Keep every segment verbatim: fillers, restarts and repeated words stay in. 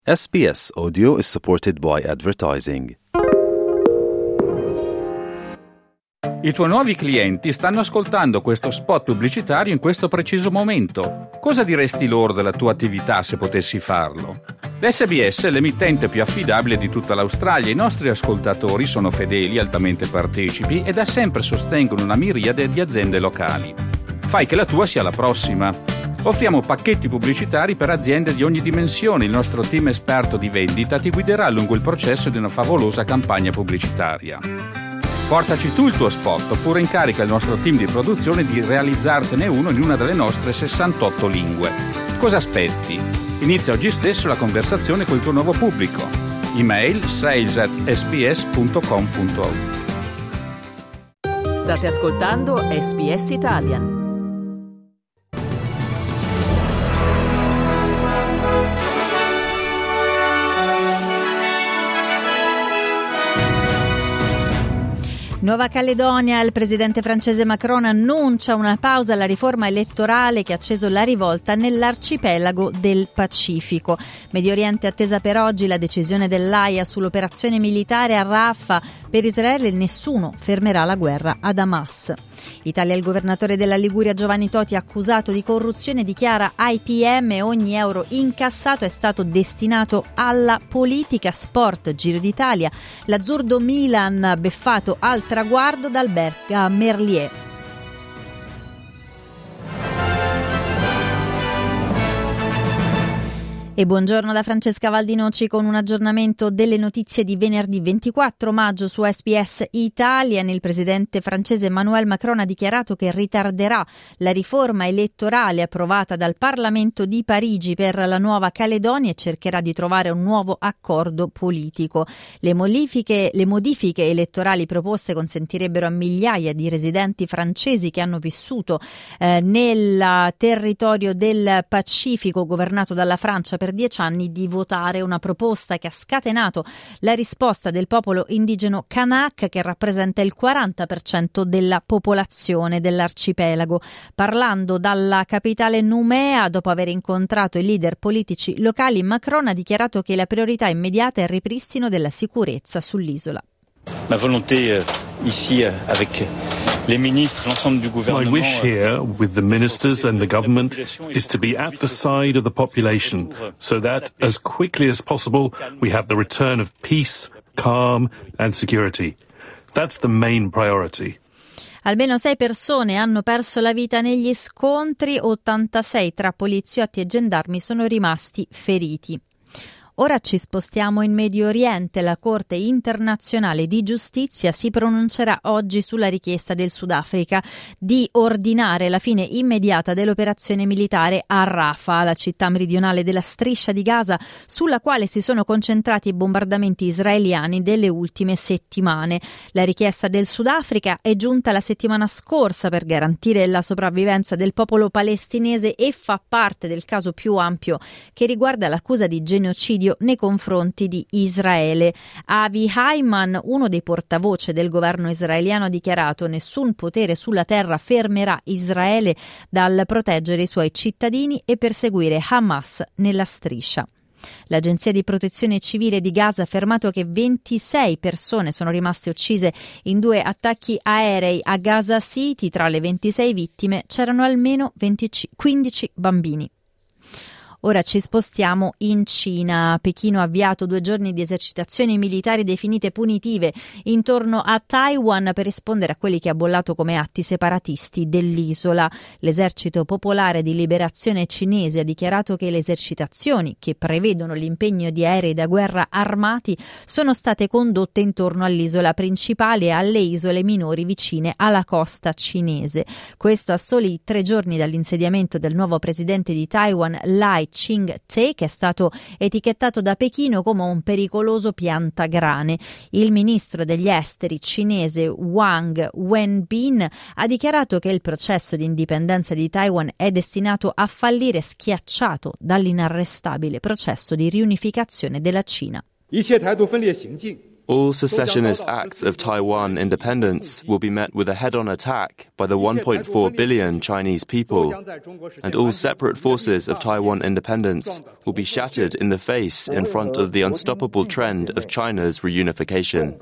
S B S Audio is supported by advertising. I tuoi nuovi clienti stanno ascoltando questo spot pubblicitario in questo preciso momento. Cosa diresti loro della tua attività se potessi farlo? L'S B S è l'emittente più affidabile di tutta l'Australia. I nostri ascoltatori sono fedeli, altamente partecipi e da sempre sostengono una miriade di aziende locali. Fai che la tua sia la prossima. Offriamo pacchetti pubblicitari per aziende di ogni dimensione. Il nostro team esperto di vendita ti guiderà lungo il processo di una favolosa campagna pubblicitaria. Portaci tu il tuo spot oppure incarica il nostro team di produzione di realizzartene uno in una delle nostre sessantotto lingue. Cosa aspetti? Inizia oggi stesso la conversazione col tuo nuovo pubblico. Email sales at s b s punto com punto a u. State ascoltando S B S Italian. Nuova Caledonia, il presidente francese Macron annuncia una pausa alla riforma elettorale che ha acceso la rivolta nell'arcipelago del Pacifico. Medio Oriente attesa per oggi la decisione dell'A I A sull'operazione militare a Rafah. Per Israele nessuno fermerà la guerra ad Hamas. Italia, il governatore della Liguria Giovanni Toti, accusato di corruzione, dichiara I P M ogni euro incassato è stato destinato alla politica. Sport, Giro d'Italia, l'azzurro Milan beffato al traguardo dal Berga Merlier. E buongiorno da Francesca Valdinoci con un aggiornamento delle notizie di venerdì ventiquattro maggio su S B S Italia. Il presidente francese Emmanuel Macron ha dichiarato che ritarderà la riforma elettorale approvata dal Parlamento di Parigi per la Nuova Caledonia e cercherà di trovare un nuovo accordo politico. Le modifiche, le modifiche elettorali proposte consentirebbero a migliaia di residenti francesi che hanno vissuto eh, nel territorio del Pacifico governato dalla Francia per dieci anni di votare, una proposta che ha scatenato la risposta del popolo indigeno Kanak, che rappresenta il quaranta per cento della popolazione dell'arcipelago. Parlando dalla capitale Nouméa, dopo aver incontrato i leader politici locali, Macron ha dichiarato che la priorità immediata è il ripristino della sicurezza sull'isola. Ma volonté euh, ici euh, avec les ministres, l'ensemble du gouvernement. My wish here with the ministers and the government is to be at the side of the population so that as quickly as possible we have the return of peace, calm and security. That's the main priority. Almeno sei persone hanno perso la vita negli scontri, ottantasei tra poliziotti e gendarmi sono rimasti feriti. Ora ci spostiamo in Medio Oriente. La Corte internazionale di giustizia si pronuncerà oggi sulla richiesta del Sudafrica di ordinare la fine immediata dell'operazione militare a Rafah, la città meridionale della striscia di Gaza, sulla quale si sono concentrati i bombardamenti israeliani delle ultime settimane. La richiesta del Sudafrica è giunta la settimana scorsa per garantire la sopravvivenza del popolo palestinese e fa parte del caso più ampio che riguarda l'accusa di genocidio nei confronti di Israele. Avi Haiman, uno dei portavoce del governo israeliano, ha dichiarato: nessun potere sulla terra fermerà Israele dal proteggere i suoi cittadini e perseguire Hamas nella striscia. L'Agenzia di Protezione Civile di Gaza ha affermato che ventisei persone sono rimaste uccise in due attacchi aerei a Gaza City. Tra le ventisei vittime c'erano almeno quindici bambini. Ora ci spostiamo in Cina. Pechino ha avviato due giorni di esercitazioni militari definite punitive intorno a Taiwan per rispondere a quelli che ha bollato come atti separatisti dell'isola. L'esercito popolare di liberazione cinese ha dichiarato che le esercitazioni, che prevedono l'impegno di aerei da guerra armati, sono state condotte intorno all'isola principale e alle isole minori vicine alla costa cinese. Questo a soli tre giorni dall'insediamento del nuovo presidente di Taiwan, Lai Ching-te, che è stato etichettato da Pechino come un pericoloso piantagrane. Il ministro degli esteri cinese Wang Wenbin ha dichiarato che il processo di indipendenza di Taiwan è destinato a fallire, schiacciato dall'inarrestabile processo di riunificazione della Cina. All secessionist acts of Taiwan independence will be met with a head-on attack by the one point four billion Chinese people, and all separate forces of Taiwan independence will be shattered in the face in front of the unstoppable trend of China's reunification.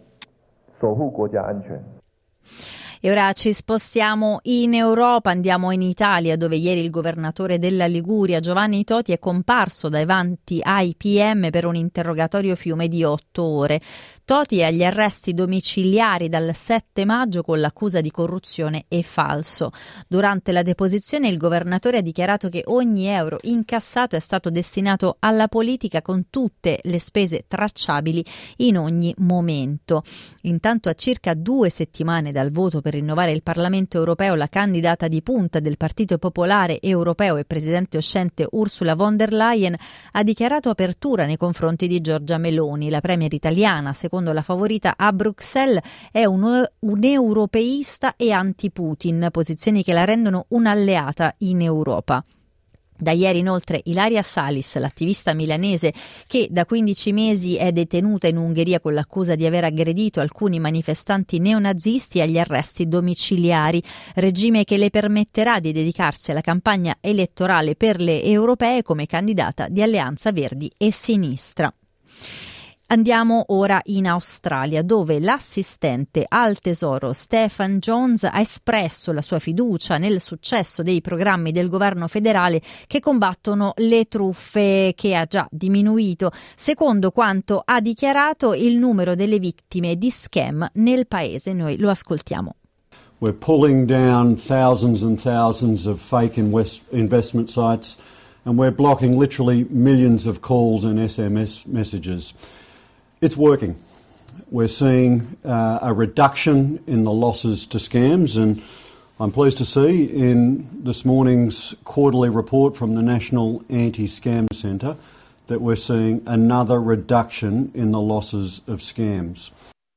E ora ci spostiamo in Europa, andiamo in Italia, dove ieri il governatore della Liguria Giovanni Toti è comparso davanti ai P M per un interrogatorio fiume di otto ore. Toti è agli arresti domiciliari dal sette maggio con l'accusa di corruzione e falso. Durante la deposizione il governatore ha dichiarato che ogni euro incassato è stato destinato alla politica con tutte le spese tracciabili in ogni momento. Intanto, a circa due settimane dal voto per rinnovare il Parlamento europeo, la candidata di punta del Partito Popolare Europeo e presidente uscente Ursula von der Leyen ha dichiarato apertura nei confronti di Giorgia Meloni. La premier italiana, secondo la favorita a Bruxelles, è un, un europeista e anti-Putin, posizioni che la rendono un'alleata in Europa. Da ieri inoltre Ilaria Salis, l'attivista milanese che da quindici mesi è detenuta in Ungheria con l'accusa di aver aggredito alcuni manifestanti neonazisti, agli arresti domiciliari, regime che le permetterà di dedicarsi alla campagna elettorale per le europee come candidata di Alleanza Verdi e Sinistra. Andiamo ora in Australia, dove l'assistente al tesoro Stephen Jones ha espresso la sua fiducia nel successo dei programmi del governo federale che combattono le truffe, che ha già diminuito, secondo quanto ha dichiarato, il numero delle vittime di scam nel paese. Noi lo ascoltiamo. We're pulling down thousands and thousands of fake invest- investment sites, and we're blocking literally millions of calls and S M S messages. It's working. We're seeing uh, a reduction in the losses to scams, and I'm pleased to see in this morning's quarterly report from the National Anti-Scam Centre that we're seeing another reduction in the losses of scams.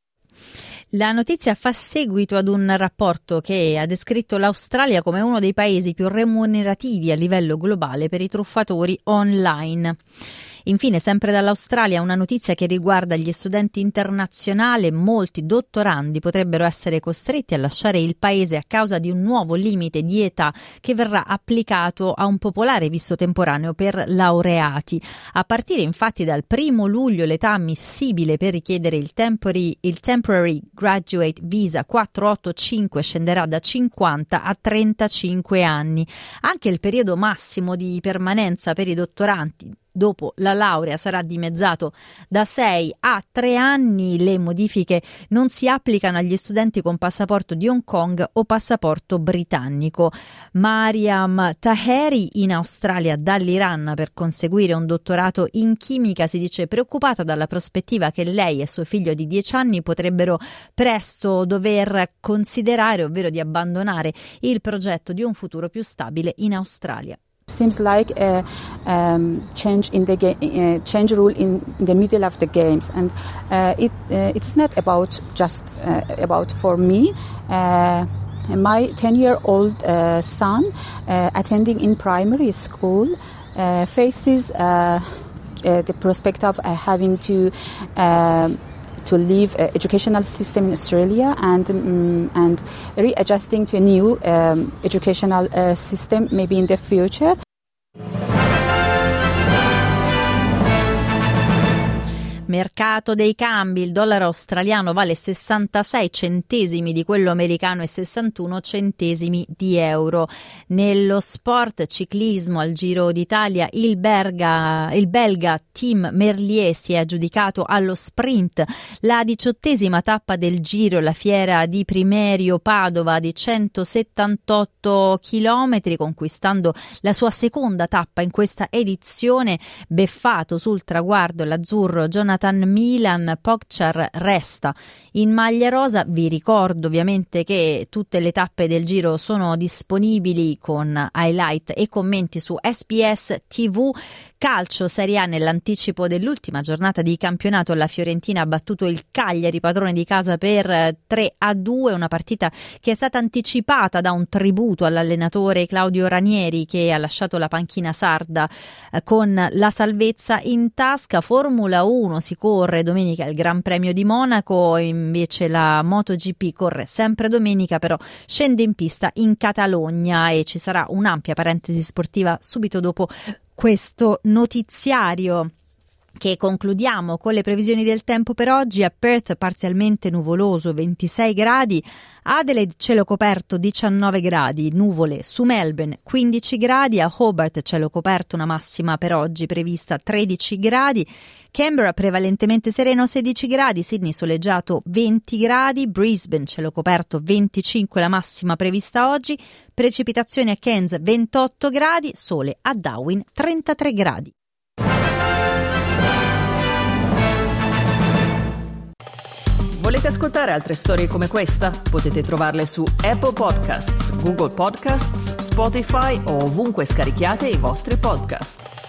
La notizia fa seguito ad un rapporto che ha descritto l'Australia come uno dei paesi più remunerativi a livello globale per i truffatori online. Infine, sempre dall'Australia, una notizia che riguarda gli studenti internazionali. Molti dottorandi potrebbero essere costretti a lasciare il paese a causa di un nuovo limite di età che verrà applicato a un popolare visto temporaneo per laureati. A partire infatti dal primo luglio l'età ammissibile per richiedere il temporary, il temporary graduate visa quattrocentottantacinque scenderà da cinquanta a trentacinque anni. Anche il periodo massimo di permanenza per i dottorandi dopo la laurea sarà dimezzato da sei a tre anni. Le modifiche non si applicano agli studenti con passaporto di Hong Kong o passaporto britannico. Mariam Taheri, in Australia dall'Iran per conseguire un dottorato in chimica, si dice preoccupata dalla prospettiva che lei e suo figlio di dieci anni potrebbero presto dover considerare, ovvero di abbandonare il progetto di un futuro più stabile in Australia. Seems like a um, change in the ga- uh, change rule in the middle of the games, and uh, it uh, it's not about just uh, about for me. Uh, my ten-year-old uh, son, uh, attending in primary school, uh, faces uh, uh, the prospect of uh, having to. Uh, to leave uh, educational system in Australia and um, and readjusting to a new um, educational uh, system maybe in the future. Mercato dei cambi, il dollaro australiano vale sessantasei centesimi di quello americano e sessantuno centesimi di euro. Nello sport ciclismo al Giro d'Italia il, Berga, il belga Tim Merlier si è aggiudicato allo sprint la diciottesima tappa del Giro, la fiera di Primerio Padova di centosettantotto chilometri, conquistando la sua seconda tappa in questa edizione. Beffato sul traguardo l'azzurro Jonathan Milan, Pogačar resta in maglia rosa. Vi ricordo ovviamente che tutte le tappe del Giro sono disponibili con highlight e commenti su S B S T V. Calcio Serie A, nell'anticipo dell'ultima giornata di campionato la Fiorentina ha battuto il Cagliari, padrone di casa, per tre a due, una partita che è stata anticipata da un tributo all'allenatore Claudio Ranieri, che ha lasciato la panchina sarda con la salvezza in tasca. Formula uno, si si corre domenica il Gran Premio di Monaco, invece la MotoGP corre sempre domenica, però scende in pista in Catalogna e ci sarà un'ampia parentesi sportiva subito dopo questo notiziario, che concludiamo con le previsioni del tempo per oggi. A Perth parzialmente nuvoloso, ventisei gradi, Adelaide cielo coperto, diciannove gradi, nuvole su Melbourne, quindici gradi, a Hobart cielo coperto, una massima per oggi prevista tredici gradi, Canberra prevalentemente sereno, sedici gradi, Sydney soleggiato, venti gradi, Brisbane cielo coperto, venticinque la massima prevista oggi, precipitazioni a Cairns, ventotto gradi, sole a Darwin, trentatré gradi. Volete ascoltare altre storie come questa? Potete trovarle su Apple Podcasts, Google Podcasts, Spotify o ovunque scarichiate i vostri podcast.